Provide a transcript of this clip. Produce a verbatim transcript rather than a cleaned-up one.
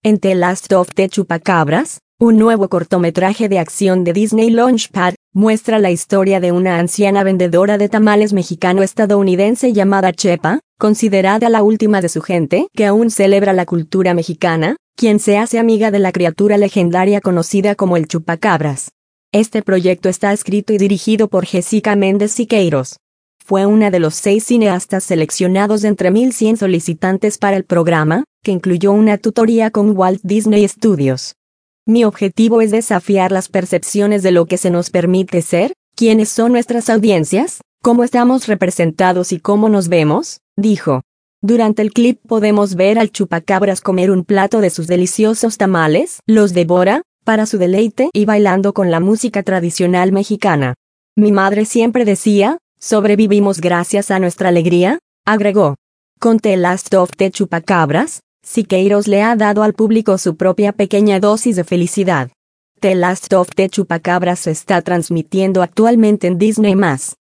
En The Last of the Chupacabras, un nuevo cortometraje de acción de Disney Launchpad, muestra la historia de una anciana vendedora de tamales mexicano-estadounidense llamada Chepa, considerada la última de su gente, que aún celebra la cultura mexicana, quien se hace amiga de la criatura legendaria conocida como el Chupacabras. Este proyecto está escrito y dirigido por Jessica Méndez Siqueiros. Fue una de los seis cineastas seleccionados de entre mil cien solicitantes para el programa, que incluyó una tutoría con Walt Disney Studios. Mi objetivo es desafiar las percepciones de lo que se nos permite ser, quiénes son nuestras audiencias, cómo estamos representados y cómo nos vemos, dijo. Durante el clip podemos ver al Chupacabras comer un plato de sus deliciosos tamales, los devora, para su deleite y bailando con la música tradicional mexicana. Mi madre siempre decía, sobrevivimos gracias a nuestra alegría, agregó. Con The Last of the Chupacabras, Siqueiros le ha dado al público su propia pequeña dosis de felicidad. The Last of the Chupacabras se está transmitiendo actualmente en Disney más.